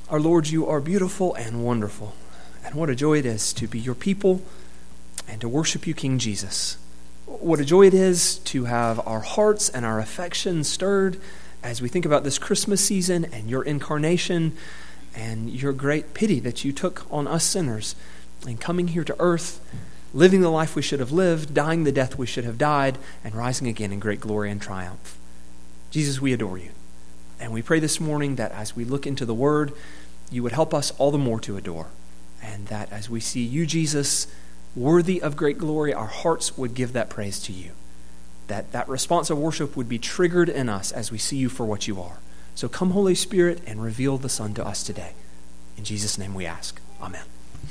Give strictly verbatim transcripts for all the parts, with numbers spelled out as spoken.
Our Lord, you are beautiful and wonderful. And what a joy it is to be your people and to worship you, King Jesus. What a joy it is to have our hearts and our affections stirred as we think about this Christmas season and your incarnation and your great pity that you took on us sinners in coming here to earth, living the life we should have lived, dying the death we should have died, and rising again in great glory and triumph. Jesus, we adore you. And we pray this morning that as we look into the Word, you would help us all the more to adore. And that as we see you, Jesus, worthy of great glory, our hearts would give that praise to you. That that response of worship would be triggered in us as we see you for what you are. So come, Holy Spirit, and reveal the Son to us today. In Jesus' name we ask. Amen.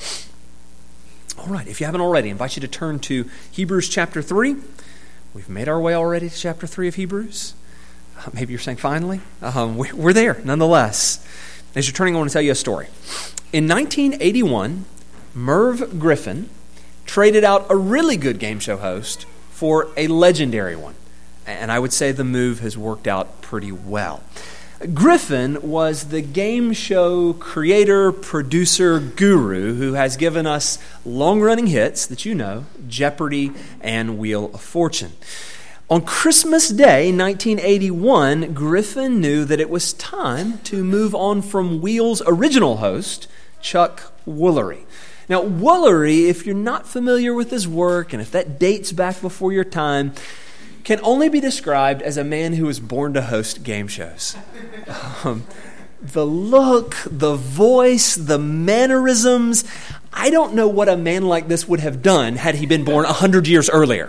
All right, if you haven't already, I invite you to turn to Hebrews chapter three. We've made our way already to chapter three of Hebrews. Uh, maybe you're saying finally. Um, we, we're there nonetheless. As you're turning, I want to tell you a story. In nineteen eighty-one, Merv Griffin traded out a really good game show host for a legendary one. And I would say the move has worked out pretty well. Griffin was the game show creator, producer, guru who has given us long-running hits that you know, Jeopardy and Wheel of Fortune. On Christmas Day, nineteen eighty-one, Griffin knew that it was time to move on from Wheel's original host, Chuck Woolery. Now, Woolery, if you're not familiar with his work, and if that dates back before your time, can only be described as a man who was born to host game shows. Um, the look, the voice, the mannerisms, I don't know what a man like this would have done had he been born one hundred years earlier.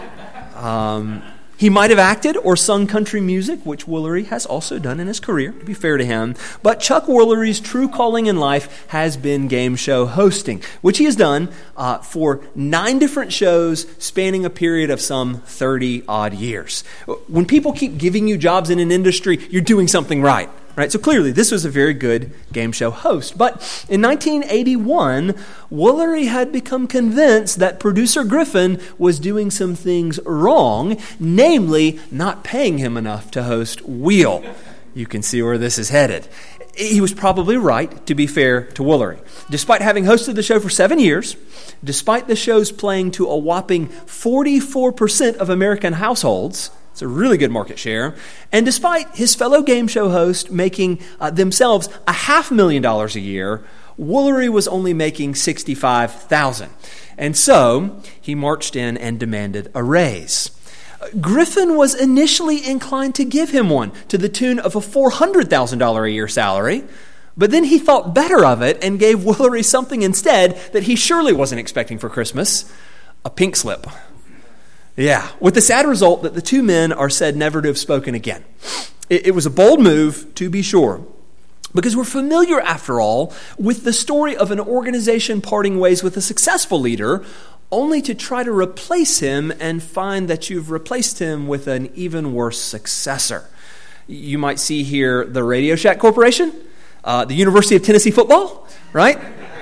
Um, he might have acted or sung country music, which Woolery has also done in his career, to be fair to him. But Chuck Woolery's true calling in life has been game show hosting, which he has done uh, for nine different shows spanning a period of some thirty-odd years. When people keep giving you jobs in an industry, you're doing something right. Right, so clearly this was a very good game show host. But in nineteen eighty-one, Woolery had become convinced that producer Griffin was doing some things wrong, namely not paying him enough to host Wheel. You can see where this is headed. He was probably right, to be fair to Woolery. Despite having hosted the show for seven years, despite the show's playing to a whopping forty-four percent of American households, it's a really good market share. And despite his fellow game show hosts making uh, themselves a half million dollars a year, Woolery was only making sixty-five thousand dollars. And so he marched in and demanded a raise. Griffin was initially inclined to give him one to the tune of a four hundred thousand dollars a year salary, but then he thought better of it and gave Woolery something instead that he surely wasn't expecting for Christmas, a pink slip. Yeah, with the sad result that the two men are said never to have spoken again. It, it was a bold move, to be sure, because we're familiar, after all, with the story of an organization parting ways with a successful leader, only to try to replace him and find that you've replaced him with an even worse successor. You might see here the Radio Shack Corporation, uh, the University of Tennessee football, right?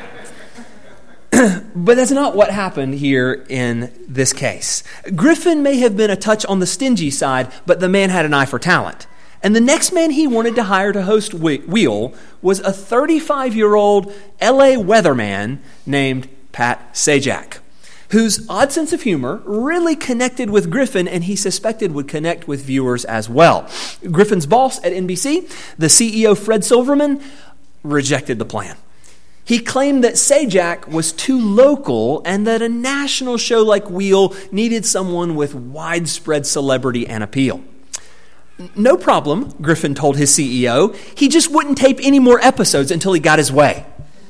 But that's not what happened here in this case. Griffin may have been a touch on the stingy side, but the man had an eye for talent. And the next man he wanted to hire to host Wheel was a thirty-five-year-old L A weatherman named Pat Sajak, whose odd sense of humor really connected with Griffin and he suspected would connect with viewers as well. Griffin's boss at N B C, the C E O Fred Silverman, rejected the plan. He claimed that Sajak was too local and that a national show like Wheel needed someone with widespread celebrity and appeal. No problem, Griffin told his C E O. He just wouldn't tape any more episodes until he got his way.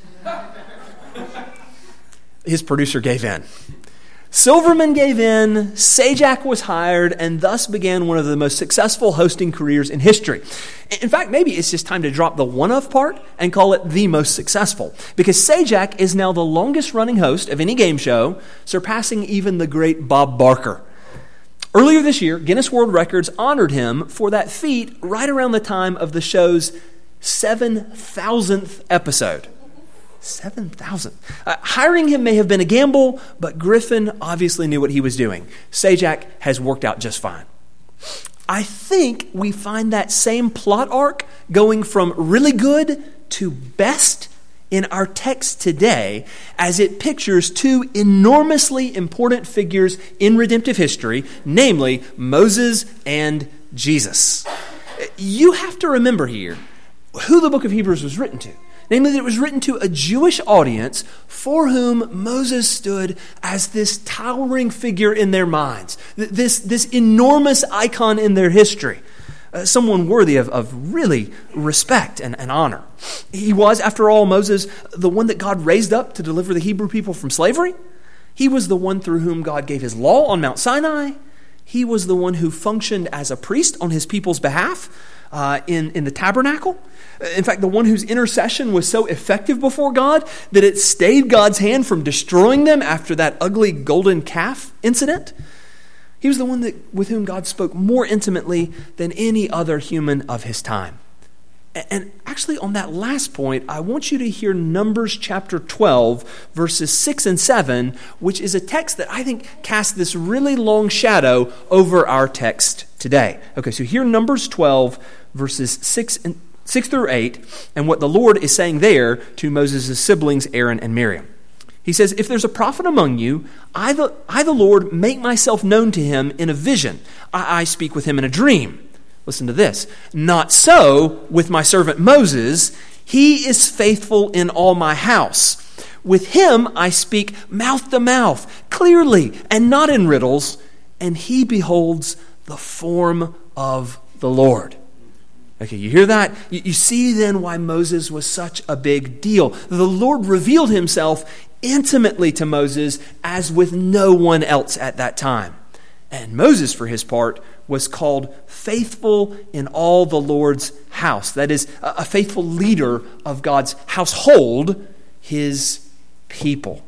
His producer gave in. Silverman gave in, Sajak was hired, and thus began one of the most successful hosting careers in history. In fact, maybe it's just time to drop the one-of part and call it the most successful, because Sajak is now the longest-running host of any game show, surpassing even the great Bob Barker. Earlier this year, Guinness World Records honored him for that feat right around the time of the show's seven thousandth episode. seven thousand. Uh, hiring him may have been a gamble, but Griffin obviously knew what he was doing. Sajak has worked out just fine. I think we find that same plot arc going from really good to best in our text today as it pictures two enormously important figures in redemptive history, namely Moses and Jesus. You have to remember here who the book of Hebrews was written to. Namely, that it was written to a Jewish audience for whom Moses stood as this towering figure in their minds, this, this enormous icon in their history. Uh, someone worthy of, of really respect and, and honor. He was, after all, Moses, the one that God raised up to deliver the Hebrew people from slavery. He was the one through whom God gave his law on Mount Sinai. He was the one who functioned as a priest on his people's behalf uh, in, in the tabernacle. In fact, the one whose intercession was so effective before God that it stayed God's hand from destroying them after that ugly golden calf incident. He was the one that, with whom God spoke more intimately than any other human of his time. And actually, on that last point, I want you to hear Numbers chapter twelve, verses six and seven, which is a text that I think casts this really long shadow over our text today. Okay, so hear Numbers twelve, verses six and six through eight, and what the Lord is saying there to Moses' siblings, Aaron and Miriam. He says, if there's a prophet among you, I the, I the Lord make myself known to him in a vision. I, I speak with him in a dream. Listen to this. Not so with my servant Moses. He is faithful in all my house. With him I speak mouth to mouth, clearly and not in riddles, and he beholds the form of the Lord. Okay, you hear that? You, you see then why Moses was such a big deal. The Lord revealed himself intimately to Moses as with no one else at that time. And Moses, for his part, was called faithful in all the Lord's house. That is, a faithful leader of God's household, his people.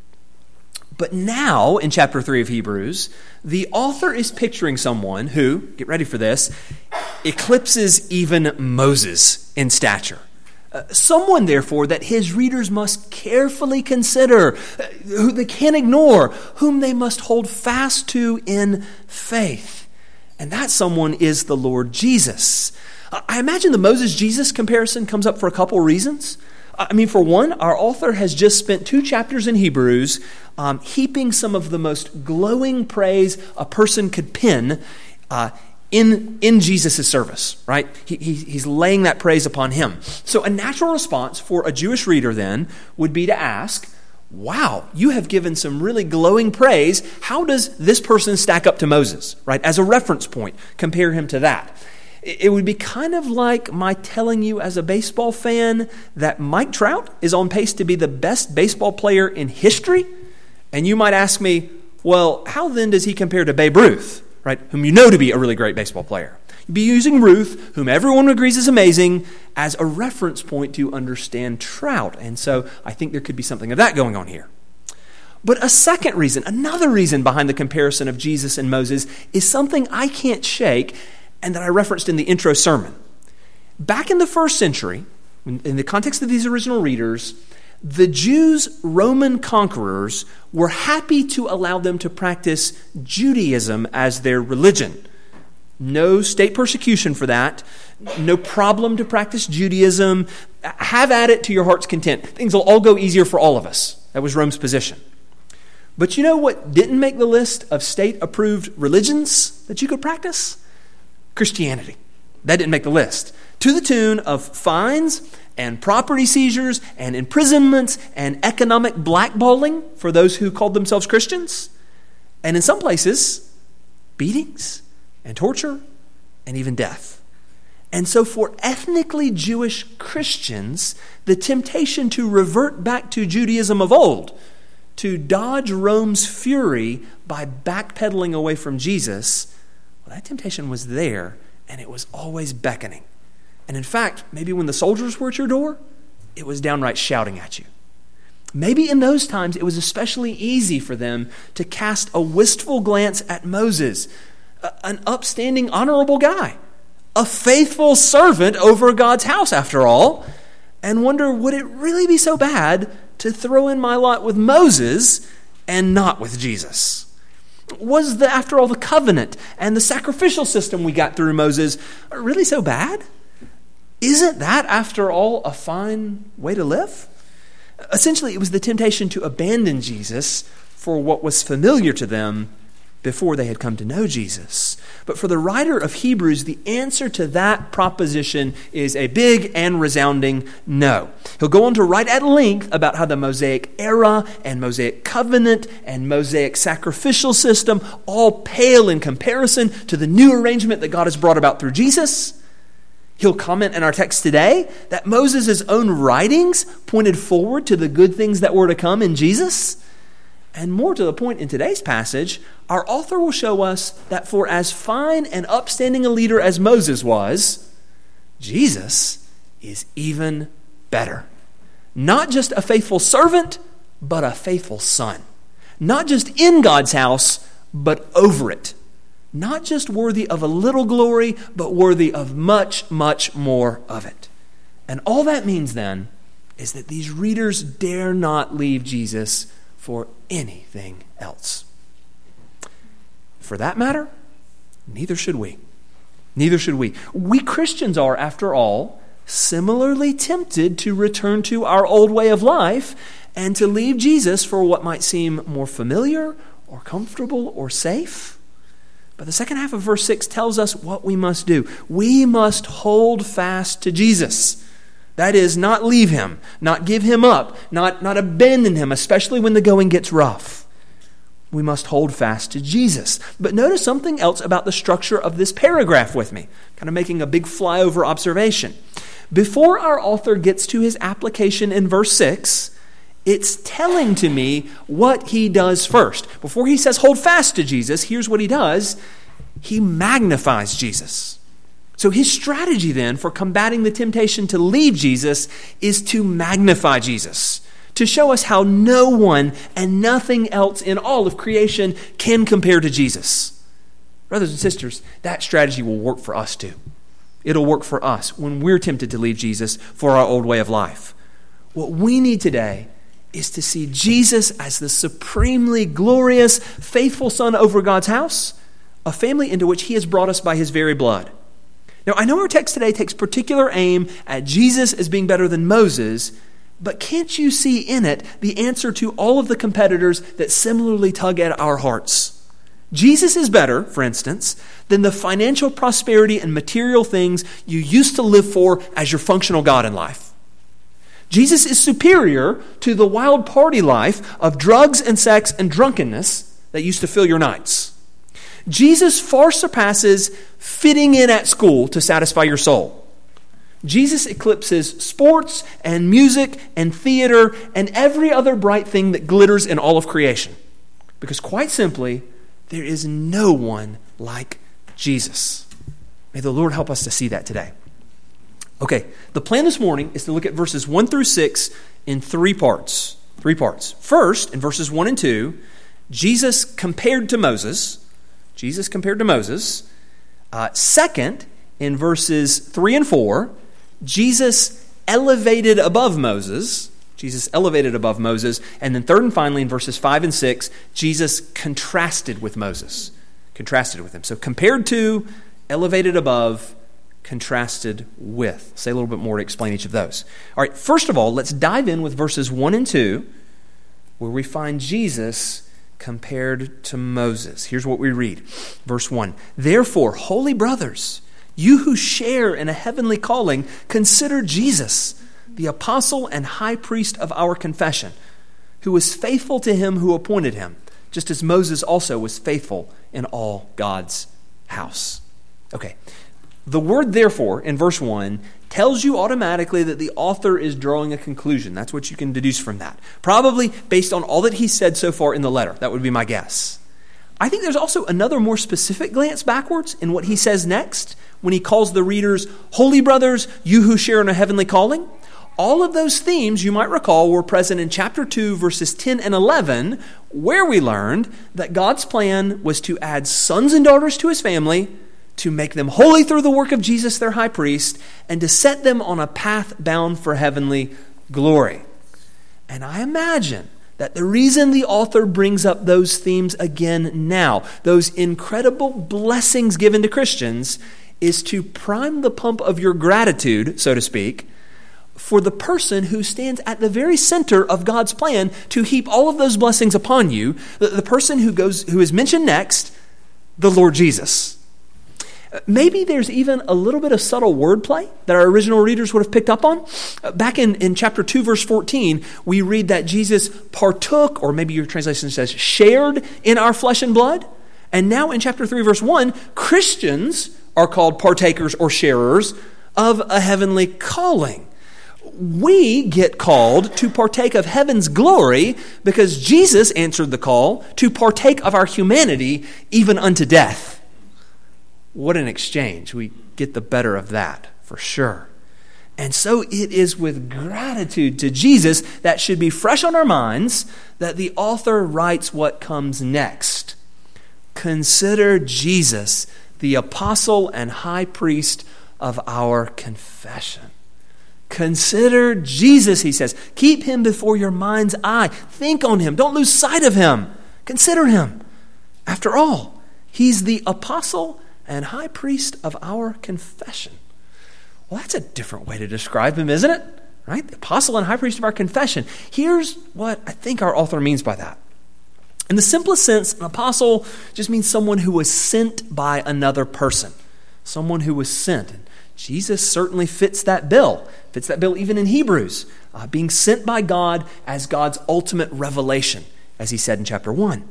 But now, in chapter three of Hebrews, the author is picturing someone who, get ready for this, eclipses even Moses in stature. Uh, someone, therefore, that his readers must carefully consider, uh, who they can't ignore, whom they must hold fast to in faith. And that someone is the Lord Jesus. Uh, I imagine the Moses-Jesus comparison comes up for a couple reasons. I mean, for one, our author has just spent two chapters in Hebrews um, heaping some of the most glowing praise a person could pen uh, in, in Jesus' service, right? He, he, he's laying that praise upon him. So a natural response for a Jewish reader then would be to ask, wow, you have given some really glowing praise. How does this person stack up to Moses, right? As a reference point, compare him to that. It would be kind of like my telling you as a baseball fan that Mike Trout is on pace to be the best baseball player in history. And you might ask me, well, how then does he compare to Babe Ruth, right? Whom you know to be a really great baseball player. You'd be using Ruth, whom everyone agrees is amazing, as a reference point to understand Trout. And so I think there could be something of that going on here. But a second reason, another reason behind the comparison of Jesus and Moses is something I can't shake, and that I referenced in the intro sermon. Back in the first century, in the context of these original readers, the Jews' Roman conquerors were happy to allow them to practice Judaism as their religion. No state persecution for that. No problem to practice Judaism. Have at it to your heart's content. Things will all go easier for all of us. That was Rome's position. But you know what didn't make the list of state-approved religions that you could practice? Christianity. That didn't make the list. To the tune of fines and property seizures and imprisonments and economic blackballing for those who called themselves Christians. And in some places, beatings and torture and even death. And so for ethnically Jewish Christians, the temptation to revert back to Judaism of old, to dodge Rome's fury by backpedaling away from Jesus, well, that temptation was there, and it was always beckoning. And in fact, maybe when the soldiers were at your door, it was downright shouting at you. Maybe in those times, it was especially easy for them to cast a wistful glance at Moses, an upstanding, honorable guy, a faithful servant over God's house, after all, and wonder, would it really be so bad to throw in my lot with Moses and not with Jesus? Was, the, after all, the covenant and the sacrificial system we got through Moses really so bad? Isn't that, after all, a fine way to live? Essentially, it was the temptation to abandon Jesus for what was familiar to them before they had come to know Jesus. But for the writer of Hebrews, the answer to that proposition is a big and resounding no. He'll go on to write at length about how the Mosaic era and Mosaic covenant and Mosaic sacrificial system all pale in comparison to the new arrangement that God has brought about through Jesus. He'll comment in our text today that Moses' own writings pointed forward to the good things that were to come in Jesus. And more to the point, in today's passage, our author will show us that for as fine and upstanding a leader as Moses was, Jesus is even better. Not just a faithful servant, but a faithful son. Not just in God's house, but over it. Not just worthy of a little glory, but worthy of much, much more of it. And all that means then is that these readers dare not leave Jesus for anything else. For that matter, neither should we. Neither should we. We Christians are, after all, similarly tempted to return to our old way of life and to leave Jesus for what might seem more familiar or comfortable or safe. But the second half of verse six tells us what we must do. We must hold fast to Jesus. That is, not leave him, not give him up, not, not abandon him, especially when the going gets rough. We must hold fast to Jesus. But notice something else about the structure of this paragraph with me, kind of making a big flyover observation. Before our author gets to his application in verse six, it's telling to me what he does first. Before he says hold fast to Jesus, here's what he does. He magnifies Jesus. So his strategy then for combating the temptation to leave Jesus is to magnify Jesus, to show us how no one and nothing else in all of creation can compare to Jesus. Brothers and sisters, that strategy will work for us too. It'll work for us when we're tempted to leave Jesus for our old way of life. What we need today is to see Jesus as the supremely glorious, faithful Son over God's house, a family into which he has brought us by his very blood. Now, I know our text today takes particular aim at Jesus as being better than Moses, but can't you see in it the answer to all of the competitors that similarly tug at our hearts? Jesus is better, for instance, than the financial prosperity and material things you used to live for as your functional God in life. Jesus is superior to the wild party life of drugs and sex and drunkenness that used to fill your nights. Jesus far surpasses fitting in at school to satisfy your soul. Jesus eclipses sports and music and theater and every other bright thing that glitters in all of creation. Because quite simply, there is no one like Jesus. May the Lord help us to see that today. Okay, the plan this morning is to look at verses one through six in three parts. Three parts. First, in verses one and two, Jesus compared to Moses. Jesus compared to Moses. Uh, second, in verses three and four, Jesus elevated above Moses. Jesus elevated above Moses. And then third and finally, in verses five and six, Jesus contrasted with Moses. Contrasted with him. So compared to, elevated above, contrasted with. Say a little bit more to explain each of those. All right, first of all, let's dive in with verses one and two, where we find Jesus compared to Moses. Here's what we read. Verse one. Therefore, holy brothers, you who share in a heavenly calling, consider Jesus, the apostle and high priest of our confession, who was faithful to him who appointed him, just as Moses also was faithful in all God's house. Okay. The word therefore in verse one tells you automatically that the author is drawing a conclusion. That's what you can deduce from that. Probably based on all that he said so far in the letter. That would be my guess. I think there's also another more specific glance backwards in what he says next when he calls the readers, holy brothers, you who share in a heavenly calling. All of those themes, you might recall, were present in chapter two, verses ten and eleven, where we learned that God's plan was to add sons and daughters to his family, to make them holy through the work of Jesus, their high priest, and to set them on a path bound for heavenly glory. And I imagine that the reason the author brings up those themes again now, those incredible blessings given to Christians, is to prime the pump of your gratitude, so to speak, for the person who stands at the very center of God's plan to heap all of those blessings upon you, the, the person who goes, who is mentioned next, the Lord Jesus. Maybe there's even a little bit of subtle wordplay that our original readers would have picked up on. Back in, in chapter two, verse fourteen, we read that Jesus partook, or maybe your translation says shared, in our flesh and blood. And now in chapter three, verse one, Christians are called partakers or sharers of a heavenly calling. We get called to partake of heaven's glory because Jesus answered the call to partake of our humanity even unto death. What an exchange. We get the better of that, for sure. And so it is with gratitude to Jesus that should be fresh on our minds that the author writes what comes next. Consider Jesus, the apostle and high priest of our confession. Consider Jesus, he says. Keep him before your mind's eye. Think on him. Don't lose sight of him. Consider him. After all, he's the apostle and high priest of our confession. Well, that's a different way to describe him, isn't it? Right? The apostle and high priest of our confession. Here's what I think our author means by that. In the simplest sense, an apostle just means someone who was sent by another person. Someone who was sent. And Jesus certainly fits that bill. Fits that bill even in Hebrews. Uh, being sent by God as God's ultimate revelation, as he said in chapter one.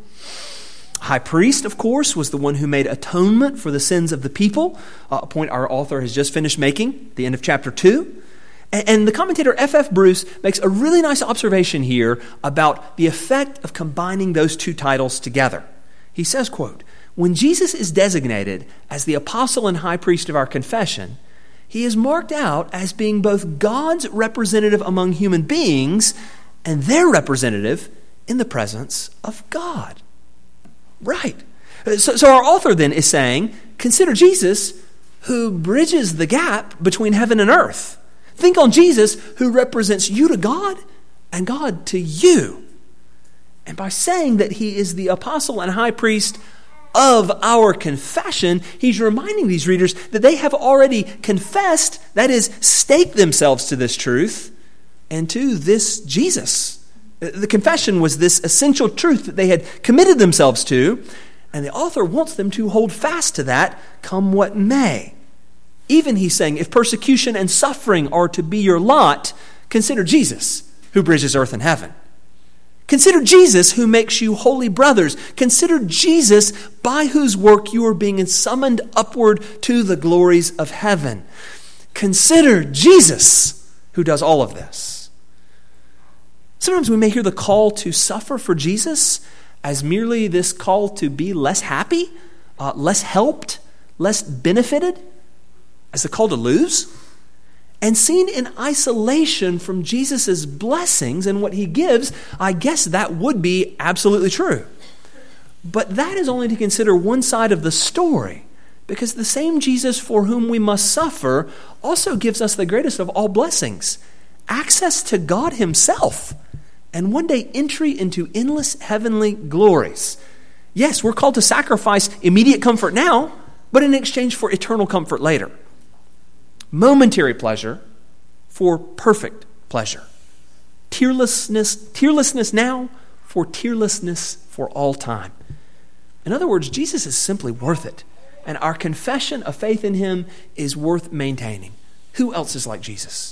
High priest, of course, was the one who made atonement for the sins of the people, uh, a point our author has just finished making at the end of chapter two. And, and the commentator F F Bruce makes a really nice observation here about the effect of combining those two titles together. He says, quote, "When Jesus is designated as the apostle and high priest of our confession, he is marked out as being both God's representative among human beings and their representative in the presence of God." Right. So, so our author then is saying, consider Jesus who bridges the gap between heaven and earth. Think on Jesus who represents you to God and God to you. And by saying that he is the apostle and high priest of our confession, he's reminding these readers that they have already confessed, that is, staked themselves to this truth and to this Jesus. The confession was this essential truth that they had committed themselves to, and the author wants them to hold fast to that, come what may. Even, he's saying, if persecution and suffering are to be your lot, consider Jesus, who bridges earth and heaven. Consider Jesus, who makes you holy brothers. Consider Jesus, by whose work you are being summoned upward to the glories of heaven. Consider Jesus, who does all of this. Sometimes we may hear the call to suffer for Jesus as merely this call to be less happy, uh, less helped, less benefited, as the call to lose. And seen in isolation from Jesus' blessings and what he gives, I guess that would be absolutely true. But that is only to consider one side of the story, because the same Jesus for whom we must suffer also gives us the greatest of all blessings, access to God himself, and one day entry into endless heavenly glories. Yes, we're called to sacrifice immediate comfort now, but in exchange for eternal comfort later. Momentary pleasure for perfect pleasure. Tearlessness, tearlessness now for tearlessness for all time. In other words, Jesus is simply worth it, and our confession of faith in him is worth maintaining. Who else is like Jesus?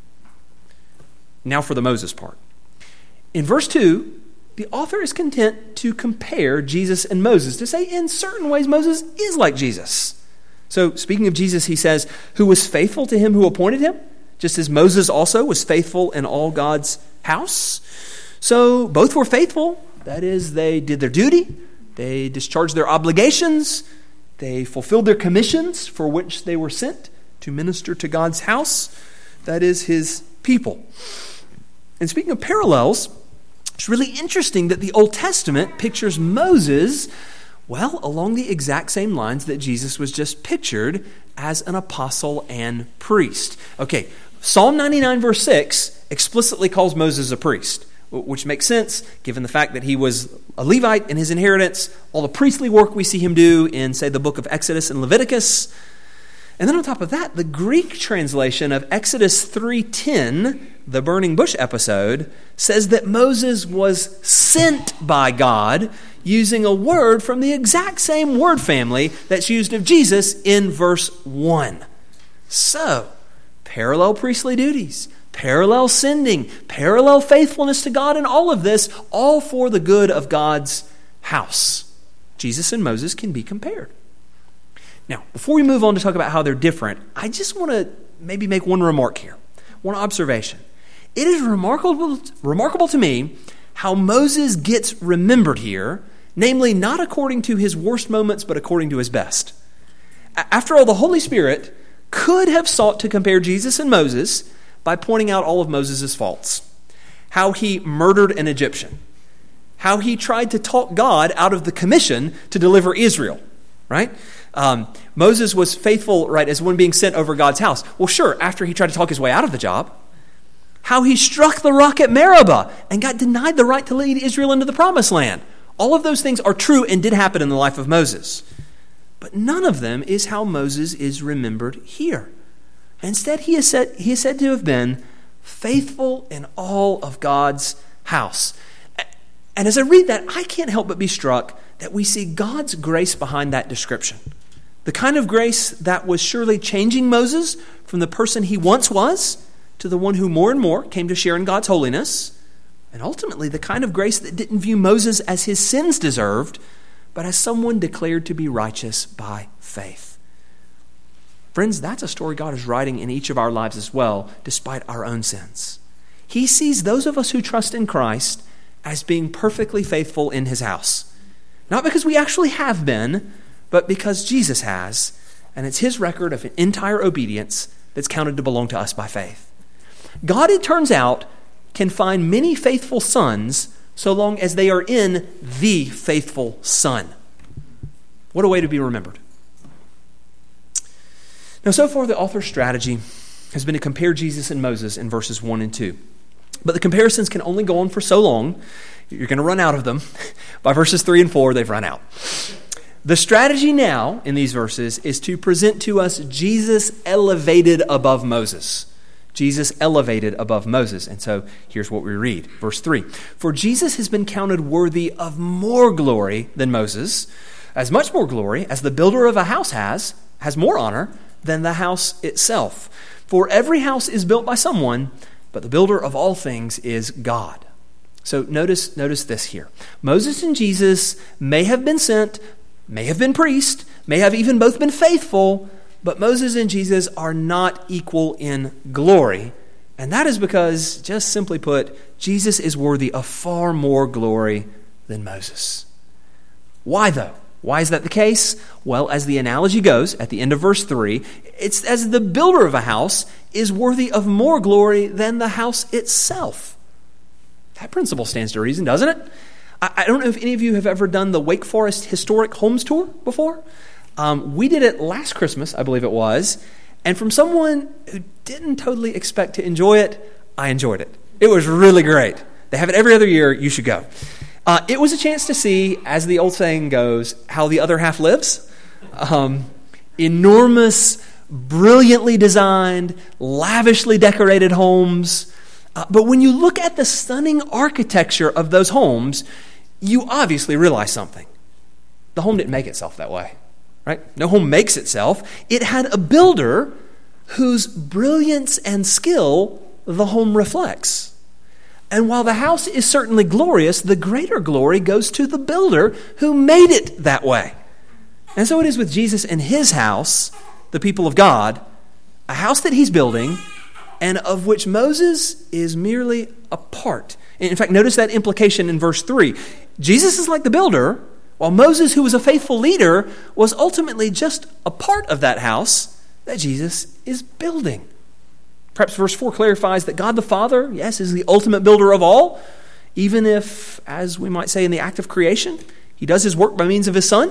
Now for the Moses part. In verse two, the author is content to compare Jesus and Moses, to say in certain ways Moses is like Jesus. So speaking of Jesus, he says, who was faithful to him who appointed him, just as Moses also was faithful in all God's house. So both were faithful. That is, they did their duty. They discharged their obligations. They fulfilled their commissions for which they were sent to minister to God's house. That is, his people. And speaking of parallels, it's really interesting that the Old Testament pictures Moses, well, along the exact same lines that Jesus was just pictured as an apostle and priest. Okay, Psalm ninety-nine verse six explicitly calls Moses a priest, which makes sense given the fact that he was a Levite in his inheritance, all the priestly work we see him do in, say, the book of Exodus and Leviticus. And then on top of that, the Greek translation of Exodus three ten, the burning bush episode, says that Moses was sent by God using a word from the exact same word family that's used of Jesus in verse one. So, parallel priestly duties, parallel sending, parallel faithfulness to God, and all of this, all for the good of God's house. Jesus and Moses can be compared. Now, before we move on to talk about how they're different, I just want to maybe make one remark here, one observation. It is remarkable, remarkable to me how Moses gets remembered here, namely not according to his worst moments, but according to his best. After all, the Holy Spirit could have sought to compare Jesus and Moses by pointing out all of Moses' faults. How he murdered an Egyptian. How he tried to talk God out of the commission to deliver Israel, right? Um, Moses was faithful, right, as one being sent over God's house. Well, sure, after he tried to talk his way out of the job. How he struck the rock at Meribah and got denied the right to lead Israel into the promised land. All of those things are true and did happen in the life of Moses. But none of them is how Moses is remembered here. Instead, he is said, he is said to have been faithful in all of God's house. And as I read that, I can't help but be struck that we see God's grace behind that description. The kind of grace that was surely changing Moses from the person he once was to the one who more and more came to share in God's holiness. And ultimately, the kind of grace that didn't view Moses as his sins deserved, but as someone declared to be righteous by faith. Friends, that's a story God is writing in each of our lives as well, despite our own sins. He sees those of us who trust in Christ as being perfectly faithful in his house. Not because we actually have been, but because Jesus has, and it's his record of entire obedience that's counted to belong to us by faith. God, it turns out, can find many faithful sons so long as they are in the faithful Son. What a way to be remembered. Now, so far, the author's strategy has been to compare Jesus and Moses in verses one and two. But the comparisons can only go on for so long. You're going to run out of them. By verses three and four, they've run out. The strategy now in these verses is to present to us Jesus elevated above Moses. Jesus elevated above Moses. And so here's what we read. Verse three. For Jesus has been counted worthy of more glory than Moses, as much more glory as the builder of a house has, has more honor than the house itself. For every house is built by someone, but the builder of all things is God. So notice, notice this here. Moses and Jesus may have been sent, may have been priests, may have even both been faithful, but Moses and Jesus are not equal in glory. And that is because, just simply put, Jesus is worthy of far more glory than Moses. Why though? Why is that the case? Well, as the analogy goes at the end of verse three, it's as the builder of a house is worthy of more glory than the house itself. That principle stands to reason, doesn't it? I, I don't know if any of you have ever done the Wake Forest Historic Homes Tour before. Um, we did it last Christmas, I believe it was, and from someone who didn't totally expect to enjoy it, I enjoyed it. It was really great. They have it every other year. You should go. Uh, it was a chance to see, as the old saying goes, how the other half lives. Um, enormous, brilliantly designed, lavishly decorated homes. Uh, but when you look at the stunning architecture of those homes, you obviously realize something. The home didn't make itself that way, right? No home makes itself. It had a builder whose brilliance and skill the home reflects. And while the house is certainly glorious, the greater glory goes to the builder who made it that way. And so it is with Jesus and his house, the people of God, a house that he's building and of which Moses is merely a part. In fact, notice that implication in verse three. Jesus is like the builder, while Moses, who was a faithful leader, was ultimately just a part of that house that Jesus is building. Perhaps verse four clarifies that God the Father, yes, is the ultimate builder of all, even if, as we might say in the act of creation, he does his work by means of his Son.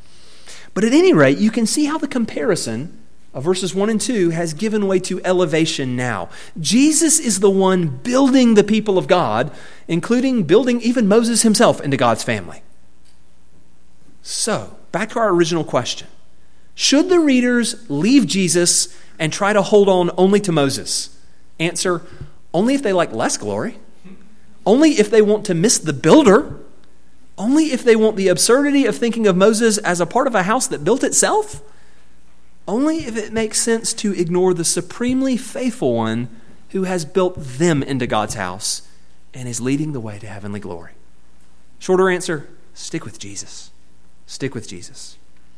But at any rate, you can see how the comparison of verses one and two has given way to elevation now. Jesus is the one building the people of God, including building even Moses himself into God's family. So, back to our original question. Should the readers leave Jesus and try to hold on only to Moses? Answer, only if they like less glory. Only if they want to miss the builder. Only if they want the absurdity of thinking of Moses as a part of a house that built itself. Only if it makes sense to ignore the supremely faithful one who has built them into God's house and is leading the way to heavenly glory. Shorter answer, stick with Jesus. Stick with Jesus.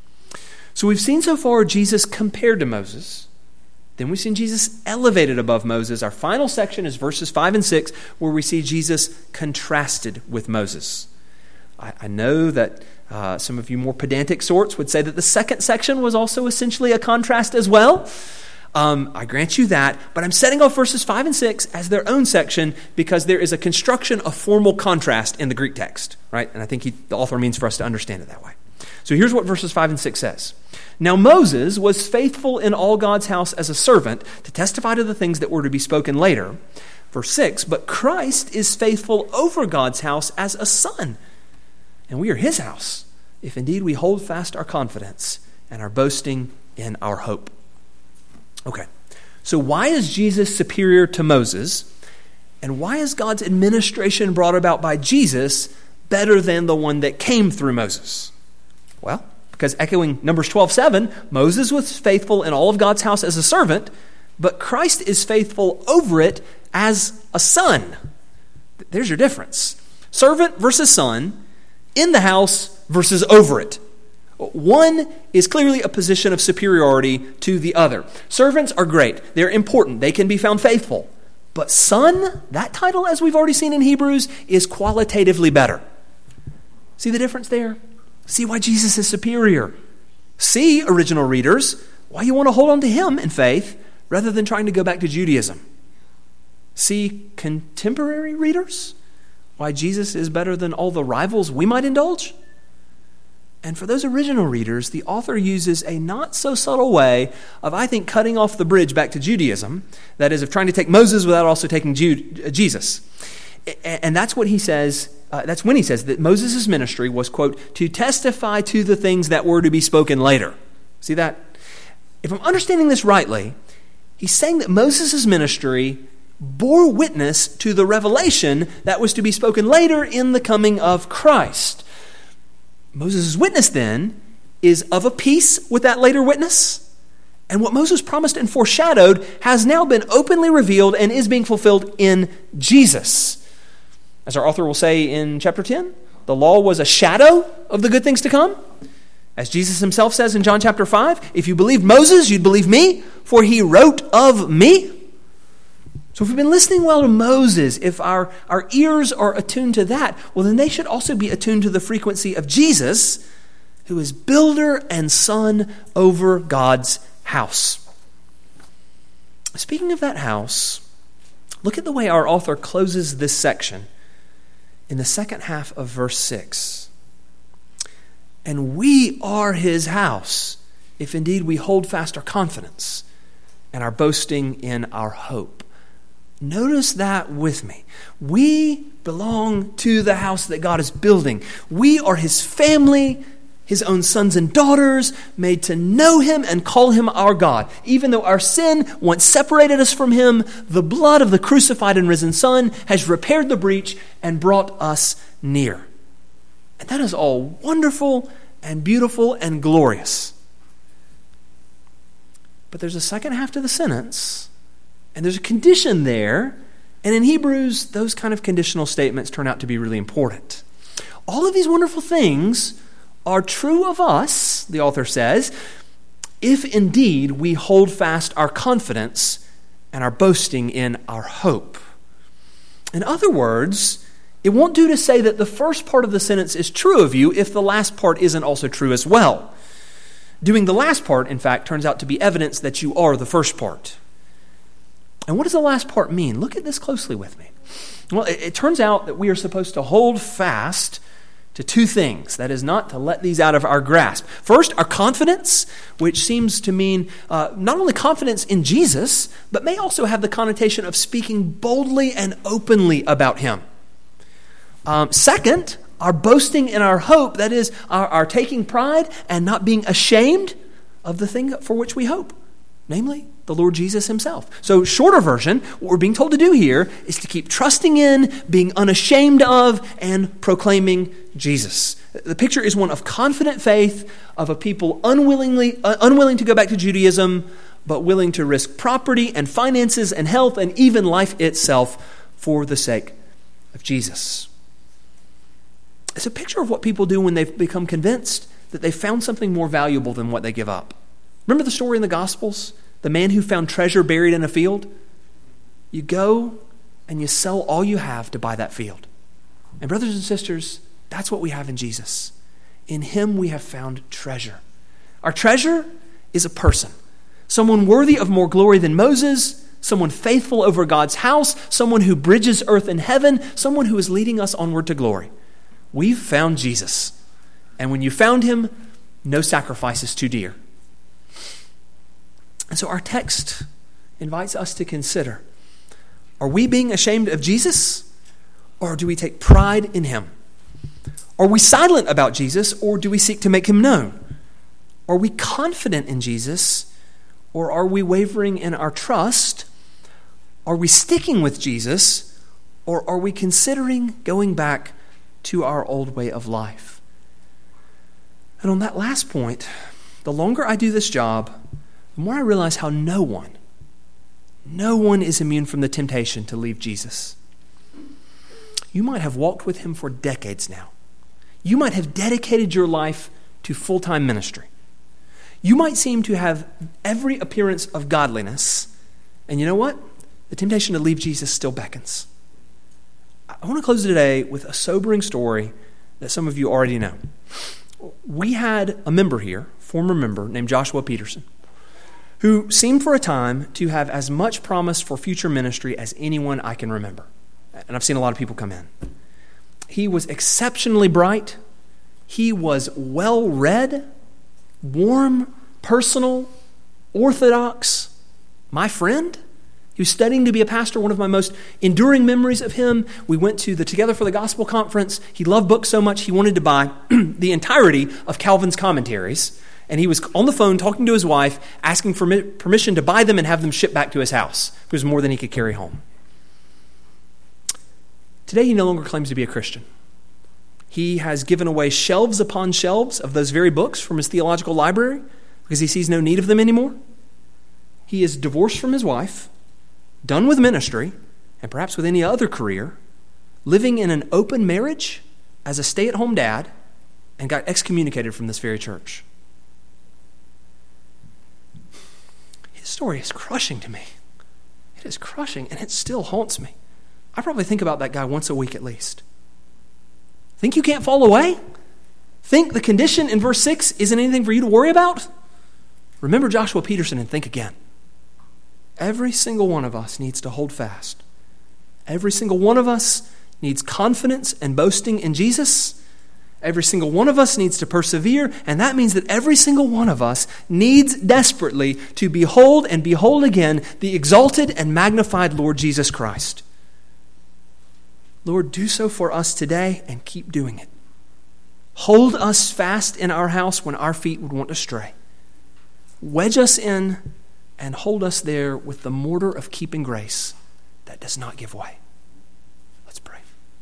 So we've seen so far Jesus compared to Moses. Then we've seen Jesus elevated above Moses. Our final section is verses five and six, where we see Jesus contrasted with Moses. I, I know that uh, some of you more pedantic sorts would say that the second section was also essentially a contrast as well. Um, I grant you that, but I'm setting off verses five and six as their own section because there is a construction of formal contrast in the Greek text, right? And I think he, the author means for us to understand it that way. So here's what verses five and six says. Now Moses was faithful in all God's house as a servant to testify to the things that were to be spoken later. Verse six, but Christ is faithful over God's house as a son, and we are his house, if indeed we hold fast our confidence and are boasting in our hope. Okay, so why is Jesus superior to Moses? And why is God's administration brought about by Jesus better than the one that came through Moses? Well, because echoing Numbers twelve seven, Moses was faithful in all of God's house as a servant, but Christ is faithful over it as a son. There's your difference. Servant versus son, in the house versus over it. One is clearly a position of superiority to the other. Servants are great. They're important. They can be found faithful. But son, that title, as we've already seen in Hebrews, is qualitatively better. See the difference there? See why Jesus is superior. See, original readers, why you want to hold on to him in faith rather than trying to go back to Judaism. See, contemporary readers, why Jesus is better than all the rivals we might indulge. And for those original readers, the author uses a not so subtle way of, I think, cutting off the bridge back to Judaism. That is, of trying to take Moses without also taking Jude, Jesus. And that's what he says, uh, that's when he says that Moses' ministry was, quote, to testify to the things that were to be spoken later. See that? If I'm understanding this rightly, he's saying that Moses' ministry bore witness to the revelation that was to be spoken later in the coming of Christ. Moses' witness, then, is of a piece with that later witness. And what Moses promised and foreshadowed has now been openly revealed and is being fulfilled in Jesus. As our author will say in chapter ten, the law was a shadow of the good things to come. As Jesus himself says in John chapter five, if you believed Moses, you'd believe me, for he wrote of me. So if we've been listening well to Moses, if our, our ears are attuned to that, well, then they should also be attuned to the frequency of Jesus, who is builder and son over God's house. Speaking of that house, look at the way our author closes this section in the second half of verse six. And we are his house, if indeed we hold fast our confidence and are boasting in our hope. Notice that with me. We belong to the house that God is building. We are his family, his own sons and daughters, made to know him and call him our God. Even though our sin once separated us from him, the blood of the crucified and risen Son has repaired the breach and brought us near. And that is all wonderful and beautiful and glorious. But there's a second half to the sentence. And there's a condition there, and in Hebrews, those kind of conditional statements turn out to be really important. All of these wonderful things are true of us, the author says, if indeed we hold fast our confidence and are boasting in our hope. In other words, it won't do to say that the first part of the sentence is true of you if the last part isn't also true as well. Doing the last part, in fact, turns out to be evidence that you are the first part. And what does the last part mean? Look at this closely with me. Well, it, it turns out that we are supposed to hold fast to two things. That is, not to let these out of our grasp. First, our confidence, which seems to mean uh, not only confidence in Jesus, but may also have the connotation of speaking boldly and openly about him. Um, second, our boasting in our hope, that is, our, our taking pride and not being ashamed of the thing for which we hope, namely the Lord Jesus himself. So shorter version, what we're being told to do here is to keep trusting in, being unashamed of, and proclaiming Jesus. The picture is one of confident faith of a people unwillingly uh, unwilling to go back to Judaism, but willing to risk property and finances and health and even life itself for the sake of Jesus. It's a picture of what people do when they've become convinced that they've found something more valuable than what they give up. Remember the story in the Gospels? The man who found treasure buried in a field? You go and you sell all you have to buy that field. And brothers and sisters, that's what we have in Jesus. In him we have found treasure. Our treasure is a person. Someone worthy of more glory than Moses, someone faithful over God's house, someone who bridges earth and heaven, someone who is leading us onward to glory. We've found Jesus. And when you found him, no sacrifice is too dear. And so our text invites us to consider, are we being ashamed of Jesus, or do we take pride in him? Are we silent about Jesus, or do we seek to make him known? Are we confident in Jesus, or are we wavering in our trust? Are we sticking with Jesus, or are we considering going back to our old way of life? And on that last point, the longer I do this job, the more I realize how no one, no one is immune from the temptation to leave Jesus. You might have walked with him for decades now. You might have dedicated your life to full-time ministry. You might seem to have every appearance of godliness. And you know what? The temptation to leave Jesus still beckons. I want to close today with a sobering story that some of you already know. We had a member here, former member, named Joshua Peterson, who seemed for a time to have as much promise for future ministry as anyone I can remember. And I've seen a lot of people come in. He was exceptionally bright. He was well-read, warm, personal, orthodox. My friend, he was studying to be a pastor. One of my most enduring memories of him, we went to the Together for the Gospel conference. He loved books so much, he wanted to buy the entirety of Calvin's commentaries. And he was on the phone talking to his wife, asking for permission to buy them and have them shipped back to his house. It was more than he could carry home. Today, he no longer claims to be a Christian. He has given away shelves upon shelves of those very books from his theological library because he sees no need of them anymore. He is divorced from his wife, done with ministry, and perhaps with any other career, living in an open marriage as a stay-at-home dad, and got excommunicated from this very church. His story is crushing to me. It is crushing, and it still haunts me. I probably think about that guy once a week at least. Think you can't fall away? Think the condition in verse six isn't anything for you to worry about? Remember Joshua Peterson and think again. Every single one of us needs to hold fast. Every single one of us needs confidence and boasting in Jesus. Every single one of us needs to persevere, and that means that every single one of us needs desperately to behold and behold again the exalted and magnified Lord Jesus Christ. Lord, do so for us today and keep doing it. Hold us fast in our house when our feet would want to stray. Wedge us in and hold us there with the mortar of keeping grace that does not give way. Let's pray.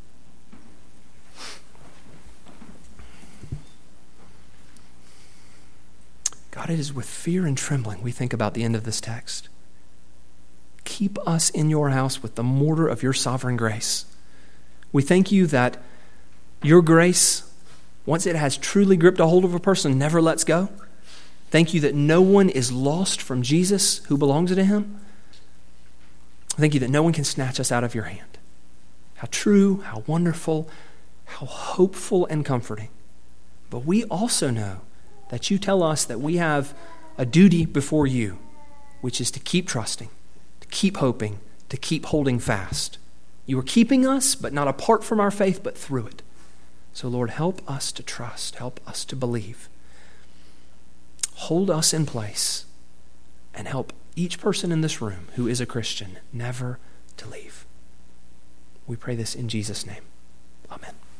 God, it is with fear and trembling we think about the end of this text. Keep us in your house with the mortar of your sovereign grace. We thank you that your grace, once it has truly gripped a hold of a person, never lets go. Thank you that no one is lost from Jesus who belongs to him. Thank you that no one can snatch us out of your hand. How true, how wonderful, how hopeful and comforting. But we also know that you tell us that we have a duty before you, which is to keep trusting, to keep hoping, to keep holding fast. You are keeping us, but not apart from our faith, but through it. So, Lord, help us to trust. Help us to believe. Hold us in place and help each person in this room who is a Christian never to leave. We pray this in Jesus' name. Amen.